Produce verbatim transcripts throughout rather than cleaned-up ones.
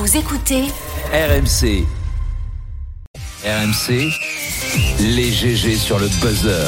Vous écoutez R M C. R M C, les G G sur le buzzer.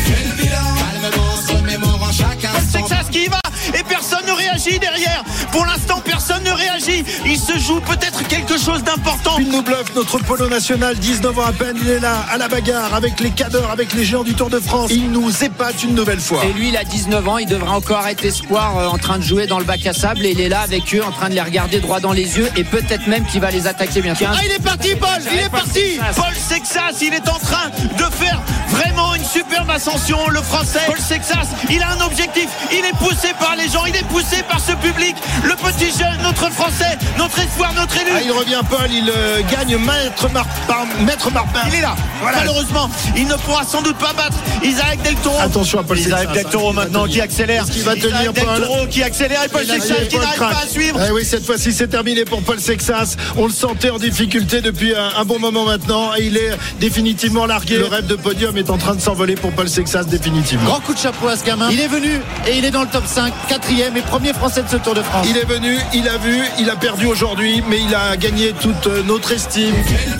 C'est ça ce qui va et personne ne réagit derrière. Pour l'instant, personne ne réagit. Il se joue peut-être quelque chose d'important. Il nous bluffe, notre polo national, dix-neuf ans à peine, il est là, à la bagarre, avec les cadors, avec les géants du Tour de France. Il nous épate une nouvelle fois. Et lui, il a dix-neuf ans, il devrait encore être espoir euh, en train de jouer dans le bac à sable. Et il est là avec eux, en train de les regarder droit dans les yeux. Et peut-être même qu'il va les attaquer bientôt. Ah, il est parti, Paul, il est parti. Paul Sexas, il est en train de faire vraiment une superbe ascension. Le Français, Paul Sexas, il a un objectif. Il est poussé par les gens, il est poussé par ce public. Le petit jeune, notre Français, notre espoir, notre élu. Ah, il revient, Paul, il euh, gagne Maître, Mar- par, Maître Marpin. Il est là. Voilà. Malheureusement, il ne pourra sans doute pas battre Isaac Del Toro. Attention à Paul Sexas. Isaac Del Toro maintenant qui accélère. Qui va tenir, Isaac Del Paul. Toro qui accélère et Paul Sexas qui n'arrive pas à suivre. Eh oui, cette fois-ci, c'est terminé pour Paul Sexas. On le sentait en difficulté depuis un, un bon moment maintenant. Et il est définitivement largué. Le rêve de podium est en train de s'envoler pour Paul Sexas, définitivement. Grand coup de chapeau à ce gamin. Il est venu et il est dans le top cinq, quatrième et premier français de ce Tour de France. Il est venu, il a vu, il a perdu aujourd'hui, mais il a gagné toute notre estime.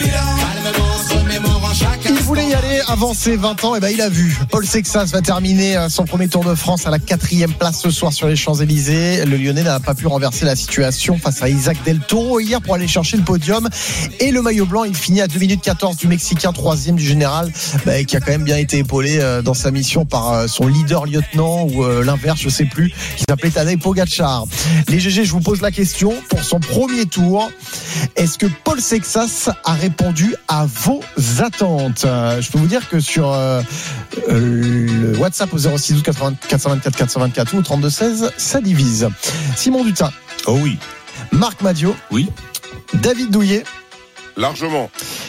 Il voulait y aller avant ses vingt ans, et ben il a vu. Paul Sexas va terminer son premier Tour de France à la quatrième place ce soir sur les Champs-Élysées. Le Lyonnais n'a pas pu renverser la situation face à Isaac Del Toro hier pour aller chercher le podium et le maillot blanc. Il finit à deux minutes quatorze du Mexicain, troisième du général, bah, qui a quand même bien été épaulé dans sa mission par son leader lieutenant ou euh, l'inverse, je sais plus, qui s'appelait Tadej Pogačar. Les G G, je vous pose la question pour son premier tour. Est-ce que Paul Sexas a répondu à vos attentes? Euh, je peux vous dire que sur euh, le WhatsApp au zéro six douze quatre cent vingt-quatre quatre cent vingt-quatre ou au trente-deux seize, ça divise. Simon Dutin. Oh oui. Marc Madiot. Oui. David Douillet. Largement.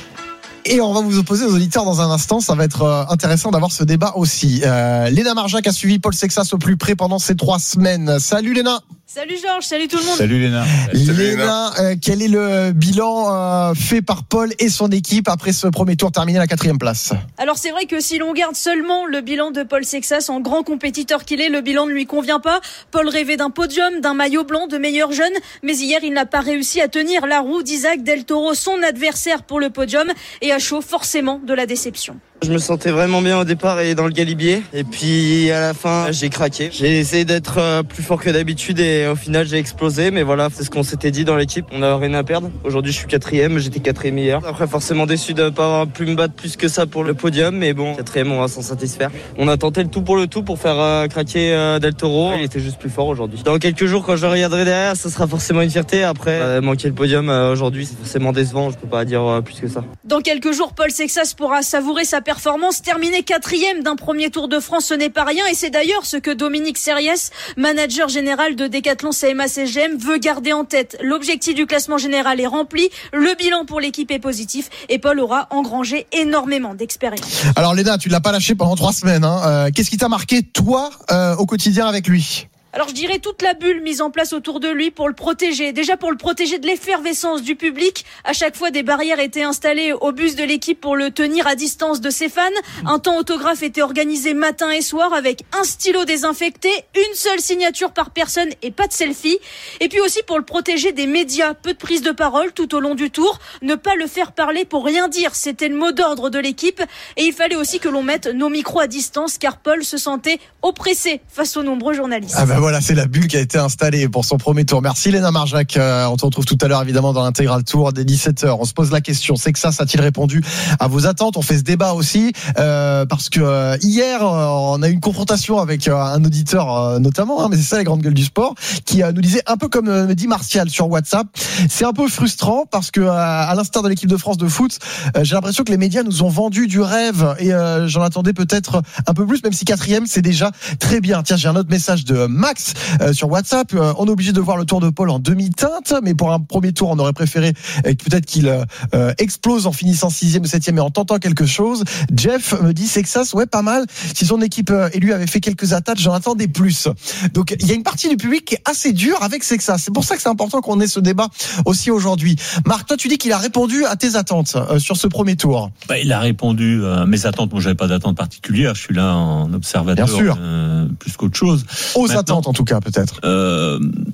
Et on va vous opposer aux auditeurs dans un instant. Ça va être euh, intéressant d'avoir ce débat aussi. Euh, Léna Marjac a suivi Paul Sexas au plus près pendant ces trois semaines. Salut Léna. Salut Georges, salut tout le monde. Salut Léna. Léna, euh, quel est le bilan euh, fait par Paul et son équipe après ce premier tour terminé à la quatrième place? Alors c'est vrai que si l'on garde seulement le bilan de Paul Sexas, en grand compétiteur qu'il est, le bilan ne lui convient pas. Paul rêvait d'un podium, d'un maillot blanc, de meilleur jeune, mais hier il n'a pas réussi à tenir la roue d'Isaac Del Toro, son adversaire pour le podium, et à chaud forcément de la déception. Je me sentais vraiment bien au départ et dans le galibier, et puis à la fin j'ai craqué. J'ai essayé d'être plus fort que d'habitude et au final j'ai explosé, mais voilà, c'est ce qu'on s'était dit dans l'équipe, on n'a rien à perdre. Aujourd'hui je suis quatrième, j'étais quatrième hier. Après forcément déçu de ne pas avoir pu me battre plus que ça pour le podium, mais bon, quatrième on va s'en satisfaire. On a tenté le tout pour le tout pour faire euh, craquer euh, Del Toro, il était juste plus fort aujourd'hui. Dans quelques jours quand je regarderai derrière, ça sera forcément une fierté. Après euh, manquer le podium euh, aujourd'hui c'est forcément décevant, je peux pas dire euh, plus que ça. Dans quelques jours, Paul Sexas pourra savourer sa performance. Terminer quatrième d'un premier Tour de France, ce n'est pas rien, et c'est d'ailleurs ce que Dominique Serriès, manager général de Decathlon C M A C G M, veut garder en tête. L'objectif du classement général est rempli, le bilan pour l'équipe est positif, et Paul aura engrangé énormément d'expérience. Alors Léna, tu ne l'as pas lâché pendant trois semaines. Hein. Euh, qu'est-ce qui t'a marqué, toi, euh, au quotidien avec lui ? Alors je dirais toute la bulle mise en place autour de lui pour le protéger. Déjà pour le protéger de l'effervescence du public. À chaque fois, des barrières étaient installées au bus de l'équipe pour le tenir à distance de ses fans. Un temps autographe était organisé matin et soir avec un stylo désinfecté, une seule signature par personne et pas de selfie. Et puis aussi pour le protéger des médias. Peu de prise de parole tout au long du tour. Ne pas le faire parler pour rien dire. C'était le mot d'ordre de l'équipe. Et il fallait aussi que l'on mette nos micros à distance car Paul se sentait oppressé face aux nombreux journalistes. Ah ben voilà, c'est la bulle qui a été installée pour son premier tour. Merci Léna Marjac. Euh, on te retrouve tout à l'heure évidemment dans l'intégral tour dès dix-sept heures. On se pose la question, Sexas a-t-il répondu à vos attentes? On fait ce débat aussi euh, parce que euh, hier euh, on a eu une confrontation avec euh, un auditeur euh, notamment, hein, mais c'est ça les grandes gueules du sport, qui euh, nous disait un peu comme euh, me dit Martial sur WhatsApp, c'est un peu frustrant parce que euh, à l'instar de l'équipe de France de foot, euh, j'ai l'impression que les médias nous ont vendu du rêve et euh, j'en attendais peut-être un peu plus, même si quatrième c'est déjà très bien. Tiens, j'ai un autre message de Max euh, sur WhatsApp. Euh, on est obligé de voir le Tour de Paul en demi-teinte, mais pour un premier tour, on aurait préféré euh, peut-être qu'il euh, explose en finissant sixième ou septième et en tentant quelque chose. Jeff me dit Sexas, ouais, pas mal. Si son équipe euh, élue avait fait quelques attaques, j'en attendais plus. Donc il y a une partie du public qui est assez dure avec Sexas. C'est pour ça que c'est important qu'on ait ce débat aussi aujourd'hui. Marc, toi tu dis qu'il a répondu à tes attentes euh, sur ce premier tour. Bah, il a répondu à mes attentes. Moi, j'avais pas d'attente particulière. Je suis là en observateur, Bien sûr. Euh, plus qu'autre chose. Aux Maintenant, attentes en tout cas peut-être. Euh,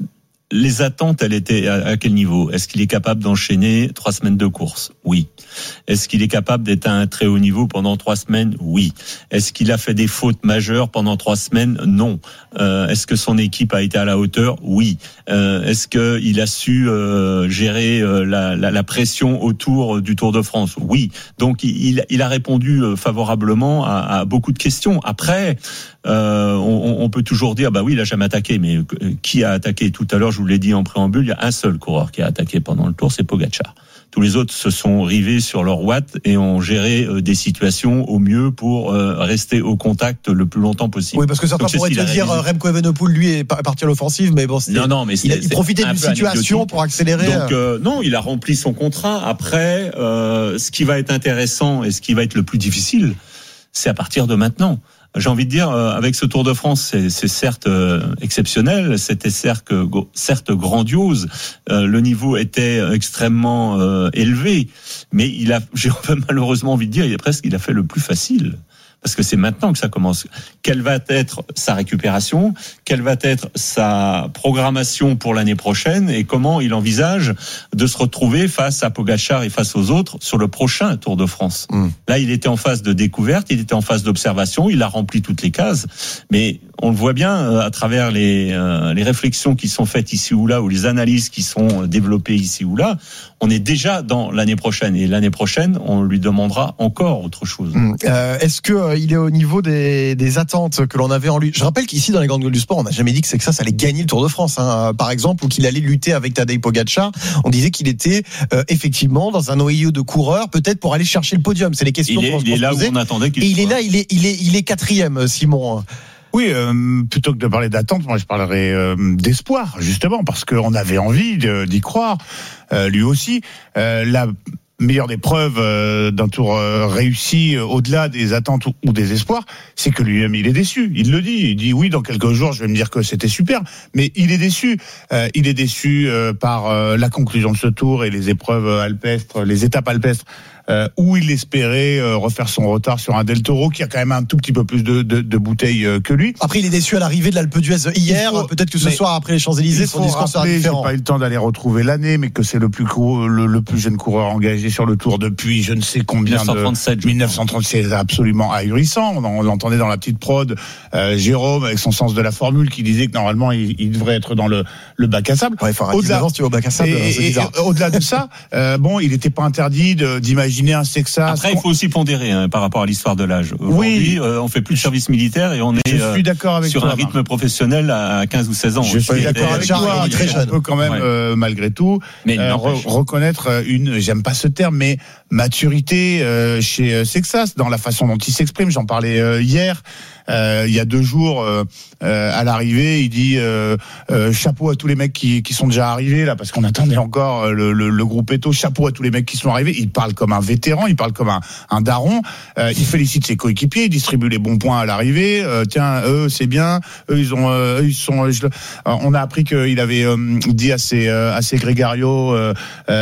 les attentes, elles étaient à, à quel niveau ? Est-ce qu'il est capable d'enchaîner trois semaines de course ? Oui. Est-ce qu'il est capable d'être à un très haut niveau pendant trois semaines ? Oui. Est-ce qu'il a fait des fautes majeures pendant trois semaines ? Non. Euh, est-ce que son équipe a été à la hauteur ? Oui. Euh, est-ce qu'il a su euh, gérer euh, la, la, la pression autour du Tour de France ? Oui. Donc il, il a répondu favorablement à, à beaucoup de questions. Après, euh, on, on peut toujours dire, bah oui, il a jamais attaqué, mais qui a attaqué ? Tout à l'heure, je vous l'ai dit en préambule, il y a un seul coureur qui a attaqué pendant le Tour, c'est Pogačar. Tous les autres se sont rivés sur leur watts et ont géré euh, des situations au mieux pour euh, rester au contact le plus longtemps possible. Oui, parce que certains Donc, pourraient te dire Remco Evenepoel, lui, est parti à l'offensive, mais bon, non, non, mais il a il profitait d'une situation pour accélérer. Donc euh, non, il a rempli son contrat. Après, euh, ce qui va être intéressant et ce qui va être le plus difficile, c'est à partir de maintenant. J'ai envie de dire, avec ce Tour de France, c'est, c'est certes euh, exceptionnel, c'était certes, certes grandiose, euh, le niveau était extrêmement euh, élevé, mais il a, j'ai malheureusement envie de dire, il a presque, il a fait le plus facile. Parce que c'est maintenant que ça commence. Quelle va être sa récupération ? Quelle va être sa programmation pour l'année prochaine ? Et comment il envisage de se retrouver face à Pogačar et face aux autres sur le prochain Tour de France ? mmh. Là, il était en phase de découverte, il était en phase d'observation, il a rempli toutes les cases. Mais on le voit bien à travers les, euh, les réflexions qui sont faites ici ou là, ou les analyses qui sont développées ici ou là. On est déjà dans l'année prochaine. Et l'année prochaine, on lui demandera encore autre chose. Mmh. Euh, est-ce que euh, il est au niveau des, des attentes que l'on avait en lui ? Je rappelle qu'ici, dans les grandes gueules du sport, on n'a jamais dit que c'est que ça, ça allait gagner le Tour de France, hein, par exemple, ou qu'il allait lutter avec Tadej Pogačar. On disait qu'il était euh, effectivement dans un noyau de coureurs, peut-être pour aller chercher le podium. C'est les questions il est, qu'on se il est là posait. où on attendait qu'il Et soit. il est là, il est, il est, il est quatrième, Simon. Oui, euh, plutôt que de parler d'attente, moi je parlerais euh, d'espoir, justement, parce qu'on avait envie de, d'y croire, euh, lui aussi. Euh, la meilleure des preuves euh, d'un tour euh, réussi, euh, au-delà des attentes ou, ou des espoirs, c'est que lui-même il est déçu. Il le dit, il dit oui, dans quelques jours je vais me dire que c'était super, mais il est déçu. Euh, il est déçu euh, par euh, la conclusion de ce tour et les épreuves alpestres, les étapes alpestres. Euh, où il espérait euh, refaire son retard sur un Del Toro qui a quand même un tout petit peu plus de, de, de bouteilles euh, que lui. Après, il est déçu à l'arrivée de l'Alpe d'Huez hier. Faut, Peut-être que ce soir, après les Champs-Élysées, son discours sera différent. J'ai pas eu le temps d'aller retrouver l'année, mais que c'est le plus court, le, le plus jeune coureur engagé sur le Tour depuis je ne sais combien dix-neuf cent trente-sept, de dix-neuf cent trente-sept. C'est absolument ahurissant. On, on l'entendait dans la petite prod. Euh, Jérôme, avec son sens de la formule, qui disait que normalement il, il devrait être dans le, le bac à sable. Ouais, au-delà, si tu vas au bac à sable, et, c'est bizarre. Et, et, au-delà de ça, euh, bon, il n'était pas interdit de, d'imaginer un Texas. Après, il faut aussi pondérer hein, par rapport à l'histoire de l'âge. Aujourd'hui, oui. euh, on fait plus de service militaire et on est je suis d'accord avec sur toi, un rythme Marc. professionnel à quinze ou seize ans. Je suis d'accord avec toi. Très jeune. On peut quand même, ouais. euh, malgré tout, mais euh, re- reconnaître une, j'aime pas ce terme, mais maturité euh, chez Sexas dans la façon dont il s'exprime. J'en parlais euh, hier. Euh, il y a deux jours, euh, euh, à l'arrivée, il dit euh, euh, chapeau à tous les mecs qui, qui sont déjà arrivés là, parce qu'on attendait encore le, le, le groupe Eto. Chapeau à tous les mecs qui sont arrivés. Il parle comme un vétéran, il parle comme un, un daron. Euh, il félicite ses coéquipiers, il distribue les bons points à l'arrivée. Euh, tiens, eux c'est bien, eux ils ont, euh, ils sont. Je, euh, on a appris qu'il avait euh, dit à ses, euh, à ses grégarios, euh,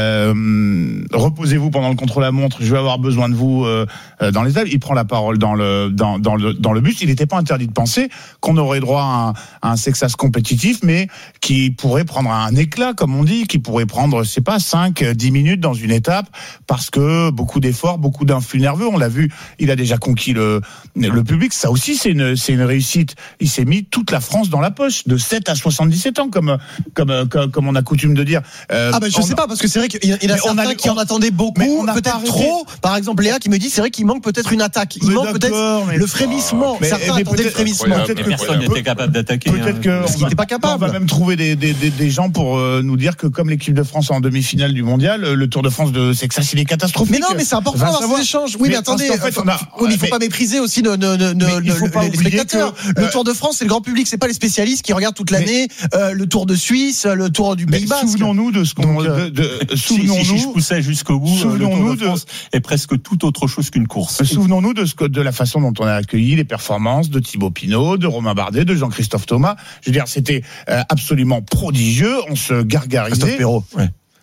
euh, reposez-vous pendant le contre-la-montre. Je vais avoir besoin de vous euh, dans les tables. Il prend la parole dans le dans, dans le dans le bus. Il n'était pas interdit de penser qu'on aurait droit à un, à un Sexas compétitif, mais qui pourrait prendre un éclat, comme on dit, qui pourrait prendre, je sais pas, cinq, dix minutes dans une étape, parce que beaucoup d'efforts, beaucoup d'influx nerveux. On l'a vu, il a déjà conquis le, le public. Ça aussi, c'est une, c'est une réussite. Il s'est mis toute la France dans la poche, de sept à soixante-dix-sept ans, comme, comme, comme, comme on a coutume de dire. Euh, ah ben, je on, sais pas, parce que c'est vrai qu'il y, y en a certains a, qui on, en attendaient beaucoup, peut-être trop. Par exemple, Léa qui me dit, c'est vrai qu'il manque peut-être une attaque. Il manque peut-être le frémissement. Mais, certains mais attendaient le frémissement. Peut-être que personne n'était capable d'attaquer. Peut-être que parce qu'il n'était pas capable. On va même trouver des, des, des, des gens pour euh, nous dire que comme l'équipe de France en demi-finale du mondial, le Tour de France de Sexas il est catastrophique. Mais non, mais c'est important d'avoir ces échanges. Oui, mais, mais attendez, en fait, on a, oui, mais il faut pas mépriser aussi nos, nos, nos, nos, les spectateurs. Que, euh, le Tour de France, c'est le grand public, c'est pas les spécialistes qui regardent toute l'année euh, le Tour de Suisse, le Tour du Pays Basque. Souvenons-nous de ce qu'on. De, de, souvenons-nous. Si, si je poussais jusqu'au bout, souvenons-nous de France est presque tout autre chose qu'une course. Souvenons-nous de ce de la façon dont on a accueilli les performances de Thibaut Pinot, de Romain Bardet, de Jean-Christophe Thomas. Je veux dire, c'était euh, absolument prodigieux. On se gargarisait. Christophe Perrault, ouais.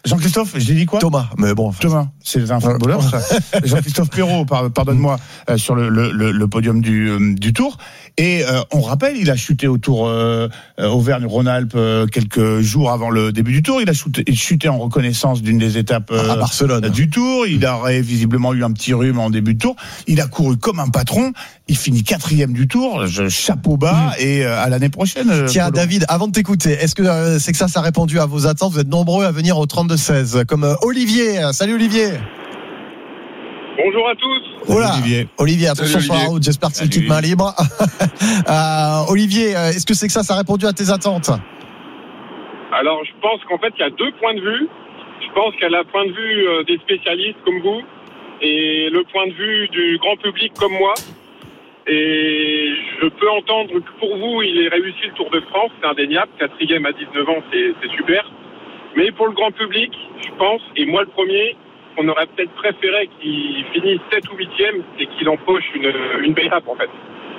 Jean-Christophe, j'ai dit quoi? Thomas, mais bon. Thomas, c'est un footballeur, ça. Jean-Christophe Perrault, pardonne-moi, euh, sur le, le, le podium du, euh, du Tour. Et euh, on rappelle, il a chuté au Tour euh, Auvergne-Rhône-Alpes euh, quelques jours avant le début du Tour. Il a chuté, chuté en reconnaissance d'une des étapes euh, à Barcelone du Tour. Il aurait visiblement eu un petit rhume en début de Tour. Il a couru comme un patron. Il finit quatrième du Tour. Je, chapeau bas mmh. et euh, à l'année prochaine. Tiens, Polo. David, avant de t'écouter, est-ce que euh, c'est que ça, ça a répondu à vos attentes? Vous êtes nombreux à venir au trente-deux seize, comme euh, Olivier. Salut Olivier. Bonjour à tous. Voilà. Olivier. Olivier, attention sur la route. J'espère que c'est quitte main libre. euh, Olivier, est-ce que c'est que ça, ça a répondu à tes attentes? Alors, je pense qu'en fait, il y a deux points de vue. Je pense qu'il y a le point de vue des spécialistes comme vous et le point de vue du grand public comme moi. Et je peux entendre que pour vous, il ait réussi le Tour de France, c'est indéniable. Quatrième à dix-neuf ans, c'est, c'est super. Mais pour le grand public, je pense, et moi le premier, on aurait peut-être préféré qu'il finisse sept ou huitième et qu'il empoche une, une belle étape, en fait.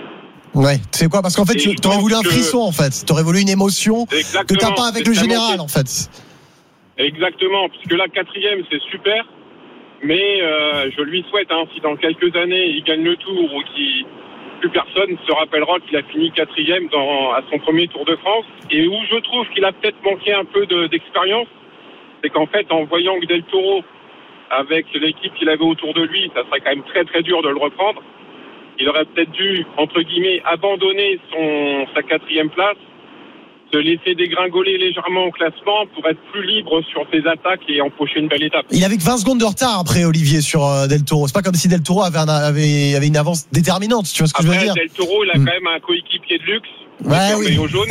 Ouais, c'est quoi? Parce qu'en fait, tu aurais voulu un frisson, en fait. Tu aurais voulu une émotion que tu n'as pas avec le général, en fait. Exactement, puisque là, quatrième, c'est super. Mais euh, je lui souhaite, hein, si dans quelques années, il gagne le Tour ou qu'il... plus personne se rappellera qu'il a fini quatrième dans, à son premier Tour de France. Et où je trouve qu'il a peut-être manqué un peu de, d'expérience, c'est qu'en fait, en voyant que Del Toro, avec l'équipe qu'il avait autour de lui, ça serait quand même très très dur de le reprendre. Il aurait peut-être dû, entre guillemets, abandonner son, sa quatrième place, se laisser dégringoler légèrement au classement pour être plus libre sur ses attaques et empocher une belle étape. Il avait que vingt secondes de retard après Olivier sur euh, Del Toro. C'est pas comme si Del Toro avait, un, avait, avait une avance déterminante, tu vois ce que après, je veux dire? Del Toro, il a mmh. quand même un coéquipier de luxe, ouais, oui. maillot jaune.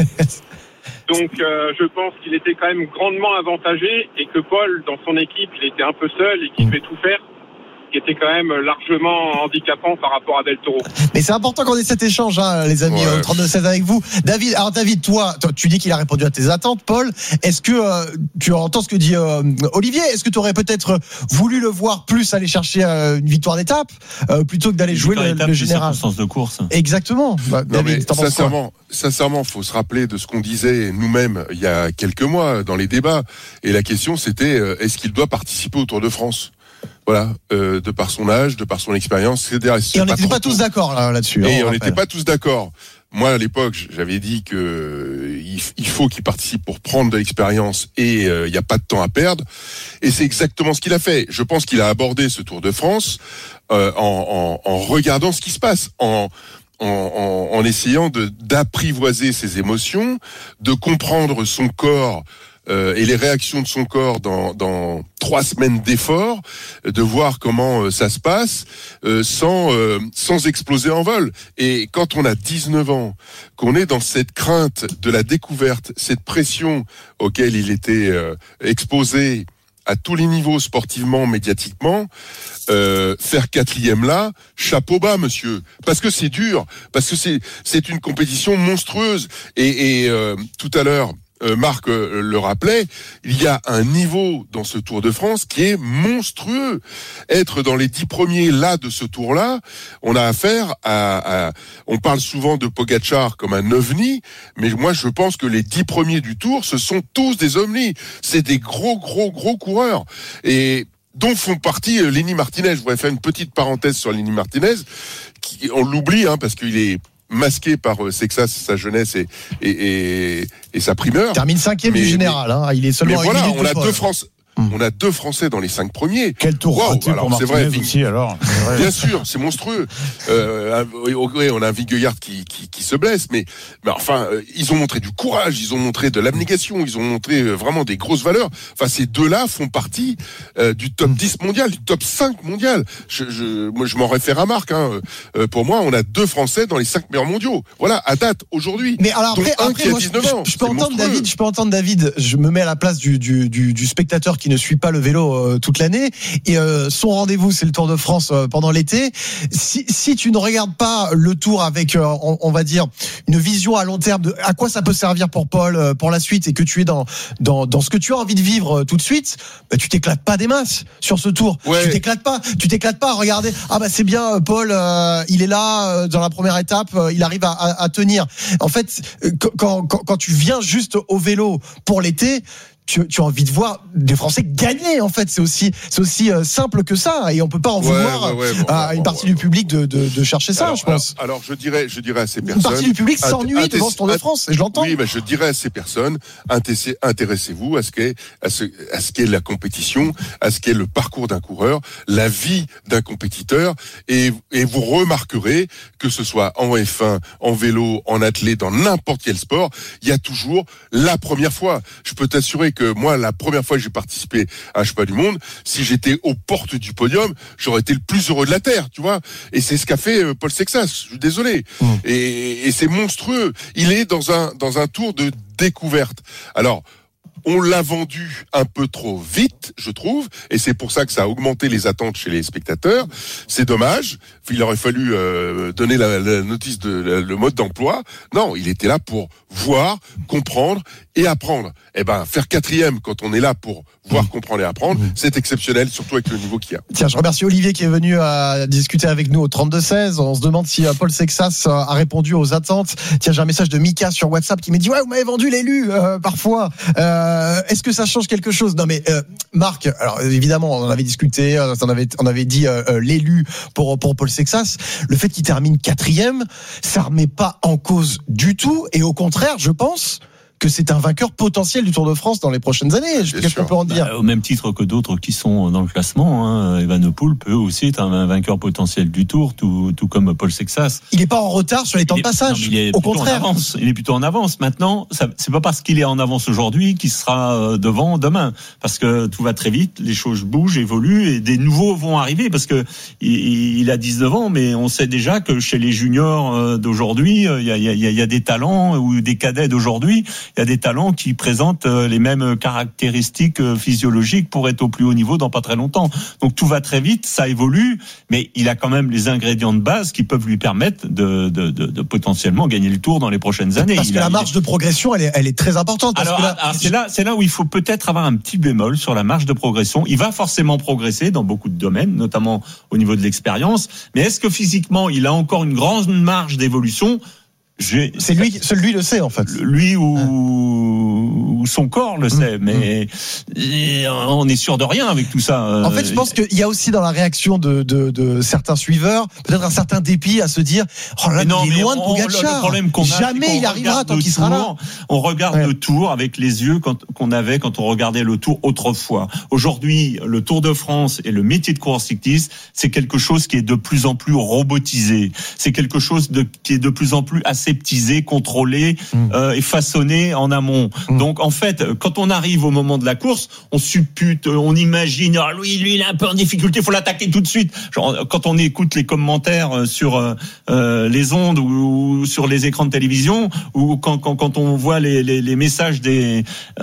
Donc euh, je pense qu'il était quand même grandement avantagé et que Paul, dans son équipe, il était un peu seul et qu'il mmh. fait tout faire, qui était quand même largement handicapant par rapport à Del Toro. Mais c'est important qu'on ait cet échange, hein, les amis, ouais. au trente-deux seize avec vous. David, alors David, toi, toi, tu dis qu'il a répondu à tes attentes. Paul, est-ce que euh, tu entends ce que dit euh, Olivier? Est-ce que tu aurais peut-être voulu le voir plus aller chercher euh, une victoire d'étape euh, plutôt que d'aller jouer le, le général? Sens de course. Exactement. Bah, non, David, mais sincèrement, sincèrement, faut se rappeler de ce qu'on disait nous-mêmes il y a quelques mois dans les débats. Et la question, c'était euh, est-ce qu'il doit participer au Tour de France? Voilà, euh, de par son âge, de par son expérience, et cetera. Et on n'était pas, pas tous d'accord là, là-dessus. Et on n'était pas tous d'accord. Moi, à l'époque, j'avais dit que il faut qu'il participe pour prendre de l'expérience et il euh, n'y a pas de temps à perdre. Et c'est exactement ce qu'il a fait. Je pense qu'il a abordé ce Tour de France euh, en, en, en regardant ce qui se passe, en En, en, en essayant de, d'apprivoiser ses émotions, de comprendre son corps euh, et les réactions de son corps dans, dans trois semaines d'efforts, de voir comment euh, ça se passe euh, sans, euh, sans exploser en vol. Et quand on a dix-neuf ans, qu'on est dans cette crainte de la découverte, cette pression auquel il était euh, exposé à tous les niveaux, sportivement, médiatiquement, euh, faire quatrième là, chapeau bas, monsieur, parce que c'est dur, parce que c'est c'est une compétition monstrueuse. Et, et euh, tout à l'heure, euh, Marc euh, le rappelait, il y a un niveau dans ce Tour de France qui est monstrueux. Être dans les dix premiers là de ce tour-là, on a affaire à, à on parle souvent de Pogačar comme un ovni, mais moi je pense que les dix premiers du Tour, ce sont tous des ovnis. C'est des gros, gros, gros coureurs. Et dont font partie euh, Lenny Martinez. Je voudrais faire une petite parenthèse sur Lenny Martinez, qui, on l'oublie hein, parce qu'il est masqué par euh, Sexas, sa jeunesse et, et, et, et sa primeur. Termine cinquième du général. Hein. Il est seulement. Mais voilà, on a deux France. Hum. On a deux Français dans les cinq premiers. Quel tour wow, raté pour Martinez vrai, aussi, alors. Vrai. Bien sûr, c'est monstrueux. Euh, oui, on a un Vingegaard qui, qui, qui se blesse, mais, mais enfin, euh, ils ont montré du courage, ils ont montré de l'abnégation, ils ont montré euh, vraiment des grosses valeurs. Enfin, ces deux-là font partie euh, du top dix mondial, du top cinq mondial. Je, je, moi, je m'en réfère à Marc. Hein. Euh, pour moi, on a deux Français dans les cinq meilleurs mondiaux. Voilà, à date, aujourd'hui. Mais alors après, après moi, je, je, je peux entendre monstrueux. David, je peux entendre David. Je me mets à la place du, du, du, du spectateur qui ne suit pas le vélo euh, toute l'année et euh, son rendez-vous c'est le Tour de France euh, pendant l'été. Si, si tu ne regardes pas le Tour avec euh, on, on va dire une vision à long terme de à quoi ça peut servir pour Paul euh, pour la suite et que tu es dans dans dans ce que tu as envie de vivre euh, tout de suite, bah, tu t'éclates pas des masses sur ce Tour. Ouais. Tu t'éclates pas, tu t'éclates pas à regarder ah bah c'est bien Paul euh, il est là euh, dans la première étape, euh, il arrive à, à, à tenir. En fait, euh, quand, quand quand tu viens juste au vélo pour l'été, tu, tu as envie de voir des Français gagner. En fait, c'est aussi, c'est aussi euh, simple que ça, et on peut pas en Ouais, vouloir ouais, ouais, bon, à bon, une partie bon, du bon. public de, de, de chercher ça, alors, je pense. Alors, alors, je dirais, je dirais à ces Une personnes. partie du public s'ennuie int- devant ce Tour de France, et je l'entends. Oui, mais je dirais à ces personnes, intéressez- intéressez-vous à ce qu'est, à ce, à ce qu'est la compétition, à ce qu'est le parcours d'un coureur, la vie d'un compétiteur, et, et vous remarquerez que ce soit en F un, en vélo, en athlète, dans n'importe quel sport, il y a toujours la première fois. Je peux t'assurer que moi, la première fois que j'ai participé à un championnat du monde, si j'étais aux portes du podium, j'aurais été le plus heureux de la terre, tu vois. Et c'est ce qu'a fait euh, Paul Sexas. Je suis désolé. Mmh. Et, et c'est monstrueux. Il est dans un dans un tour de découverte. Alors, on l'a vendu un peu trop vite, je trouve, et c'est pour ça que ça a augmenté les attentes chez les spectateurs. C'est dommage. Il aurait fallu euh, donner la, la notice de la, le mode d'emploi. Non, il était là pour voir, comprendre et apprendre. Eh ben, faire quatrième quand on est là pour voir, mmh. comprendre et apprendre, mmh. c'est exceptionnel, surtout avec le niveau qu'il y a. Tiens, je remercie Olivier qui est venu à discuter avec nous au trente-deux seize. On se demande si Paul Sexas a répondu aux attentes. Tiens, j'ai un message de Mika sur WhatsApp qui me dit ouais, vous m'avez vendu l'élu euh, parfois. Euh, est-ce que ça change quelque chose? Non, mais euh, Marc, alors évidemment, on en avait discuté, on avait, on avait dit euh, l'élu pour pour Paul Sexas. Le fait qu'il termine quatrième, ça remet pas en cause du tout, et au contraire, je pense que c'est un vainqueur potentiel du Tour de France dans les prochaines années. Qu'est-ce qu'on peut en dire? Bah, au même titre que d'autres qui sont dans le classement, hein, Evenepoel peut aussi être un vainqueur potentiel du Tour, tout, tout comme Paul Sexas. Il n'est pas en retard sur les temps il de passage. Est, non, il est au contraire, en avance. Il est plutôt en avance. Maintenant, ça, c'est pas parce qu'il est en avance aujourd'hui qu'il sera devant demain, parce que tout va très vite, les choses bougent, évoluent, et des nouveaux vont arriver. Parce que il, il a dix-neuf ans, mais on sait déjà que chez les juniors d'aujourd'hui, il y a, il y a, il y a des talents, ou des cadets d'aujourd'hui. Il y a des talents qui présentent les mêmes caractéristiques physiologiques pour être au plus haut niveau dans pas très longtemps. Donc tout va très vite, ça évolue, mais il a quand même les ingrédients de base qui peuvent lui permettre de, de, de, de potentiellement gagner le Tour dans les prochaines années. Parce il que a, la marge est... de progression, elle est, elle est très importante. Parce alors, que là... alors c'est là, c'est là où il faut peut-être avoir un petit bémol sur la marge de progression. Il va forcément progresser dans beaucoup de domaines, notamment au niveau de l'expérience. Mais est-ce que physiquement, il a encore une grande marge d'évolution? J'ai... C'est lui, seul lui le sait en fait. Lui ou, ouais. ou son corps le sait, mmh. mais mmh. on est sûr de rien avec tout ça. En fait, je pense qu'il y a aussi dans la réaction de, de, de certains suiveurs peut-être un certain dépit à se dire oh là, non, il est loin de Pogačar. Le problème qu'on a, jamais il arrivera tant qu'il sera là. On regarde ouais. le Tour avec les yeux quand, qu'on avait quand on regardait le Tour autrefois. Aujourd'hui, le Tour de France et le métier de coureur cycliste, c'est quelque chose qui est de plus en plus robotisé. C'est quelque chose de, qui est de plus en plus assez aseptisé, contrôlé mmh. euh, et façonné en amont. Mmh. Donc en fait, quand on arrive au moment de la course, on suppute, on imagine, ah, lui, lui, il est un peu en difficulté, il faut l'attaquer tout de suite. Genre, quand on écoute les commentaires sur euh, les ondes ou, ou sur les écrans de télévision, ou quand, quand, quand on voit les, les, les messages des,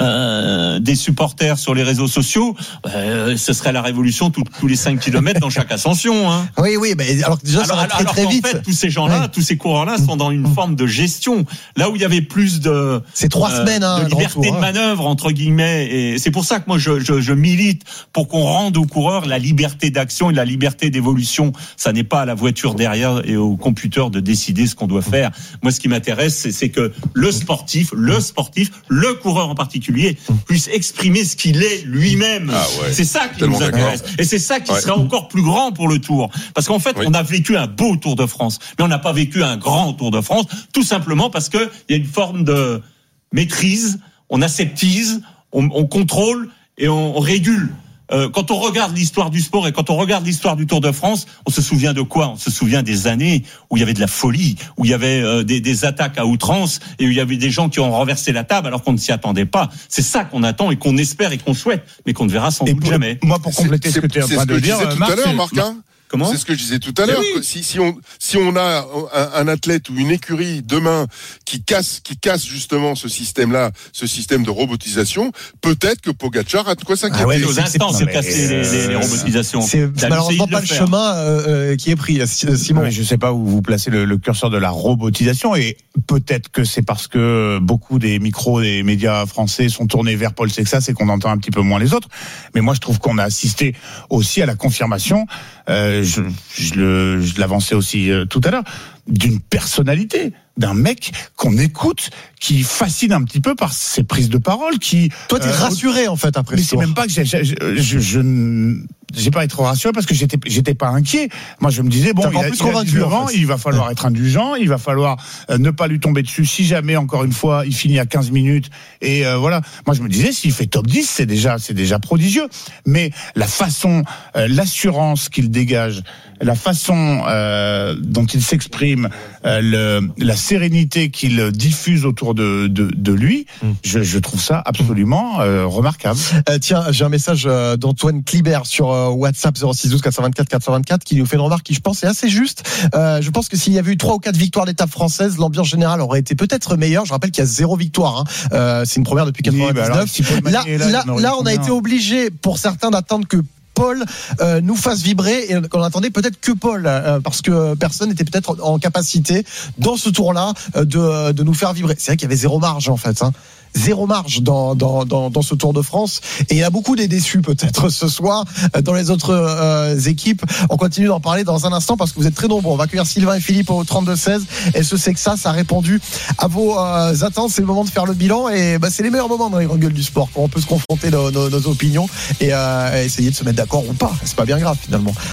euh, des supporters sur les réseaux sociaux, euh, ce serait la révolution tout, tous les cinq kilomètres dans chaque ascension. Hein. Oui, oui, mais alors déjà, ça alors, va très, alors très vite. En fait, tous ces gens-là, ouais. tous ces coureurs-là sont dans une forme de gestion. Là où il y avait plus de, c'est trois euh, semaines, hein, de liberté tour, de manœuvre, entre guillemets. Et c'est pour ça que moi, je, je, je milite pour qu'on rende aux coureurs la liberté d'action et la liberté d'évolution. Ça n'est pas à la voiture derrière et au computer de décider ce qu'on doit faire. Moi, ce qui m'intéresse, c'est, c'est que le sportif, le sportif, le coureur en particulier, puisse exprimer ce qu'il est lui-même. Ah ouais, c'est ça qui nous intéresse. D'accord. Et c'est ça qui ouais. sera encore plus grand pour le Tour. Parce qu'en fait, oui. on a vécu un beau Tour de France, mais on n'a pas vécu un grand Tour de France, tout simplement parce que il y a une forme de maîtrise, on aseptise, on, on contrôle et on, on régule. Euh, quand on regarde l'histoire du sport et quand on regarde l'histoire du Tour de France, on se souvient de quoi? On se souvient des années où il y avait de la folie, où il y avait euh, des, des attaques à outrance et où il y avait des gens qui ont renversé la table alors qu'on ne s'y attendait pas. C'est ça qu'on attend et qu'on espère et qu'on souhaite, mais qu'on ne verra sans et doute pour, jamais. Moi, pour compléter c'est, ce que tu es en train de dire, tout Marc, à l'heure, Marc, hein Comment c'est ce que je disais tout à l'heure. Oui. Si, si on si on a un, un athlète ou une écurie demain qui casse qui casse justement ce système-là, ce système de robotisation, peut-être que Pogačar a de quoi s'inquiéter. Ah ouais, aux instants se casser les, les, les robotisations. C'est, c'est malheureusement pas le faire. chemin euh, qui est pris, Simon. Mais je sais pas où vous placez le, le curseur de la robotisation, et peut-être que c'est parce que beaucoup des micros des médias français sont tournés vers Paul Sexas et qu'on entend un petit peu moins les autres. Mais moi, je trouve qu'on a assisté aussi à la confirmation. Euh, je, je, je, le, je l'avançais aussi euh, tout à l'heure, d'une personnalité, d'un mec qu'on écoute, qui fascine un petit peu par ses prises de parole, qui... Toi, t'es euh, rassuré, en fait, après mais ce c'est tour. même pas que j'ai, je, je, je, je j'ai pas été rassuré parce que j'étais, j'étais pas inquiet. Moi, je me disais, bon, il a, il a dix-neuf ans, en fait. Il va falloir être indulgent, il va falloir euh, ne pas lui tomber dessus si jamais, encore une fois, il finit à quinze minutes. Et euh, voilà. Moi, je me disais, s'il fait top dix, c'est déjà, c'est déjà prodigieux. Mais la façon, euh, l'assurance qu'il dégage, la façon euh, dont il s'exprime, euh, le, la sérénité qu'il diffuse autour de, de, de lui, mmh. je, je trouve ça absolument euh, remarquable. Euh, tiens, j'ai un message euh, d'Antoine Clibert sur euh, WhatsApp zéro six douze quatre cent vingt-quatre quatre cent vingt-quatre qui nous fait une remarque qui, je pense, est assez juste. Euh, je pense que s'il y avait eu trois ou quatre victoires d'étape française, l'ambiance générale aurait été peut-être meilleure. Je rappelle qu'il y a zéro victoire. Hein. Euh, c'est une première depuis quatre-vingt-dix-neuf. Oui, bah alors, là, là, là, là, on a été obligé, pour certains, d'attendre que Paul euh, nous fasse vibrer et qu'on attendait peut-être que Paul euh, parce que personne n'était peut-être en capacité dans ce tour-là euh, de, de nous faire vibrer. C'est vrai qu'il y avait zéro marge en fait. Hein. Zéro marge dans, dans, dans, dans ce Tour de France. Et il y a beaucoup des déçus peut-être ce soir dans les autres euh, équipes. On continue d'en parler dans un instant parce que vous êtes très nombreux. On va accueillir Sylvain et Philippe au trente-deux seize. Et ce c'est que ça, ça a répondu à vos euh, attentes. C'est le moment de faire le bilan. Et bah, c'est les meilleurs moments dans les grandes gueules du sport quand on peut se confronter nos, nos, nos opinions et euh, essayer de se mettre d'accord ou pas. C'est pas bien grave finalement.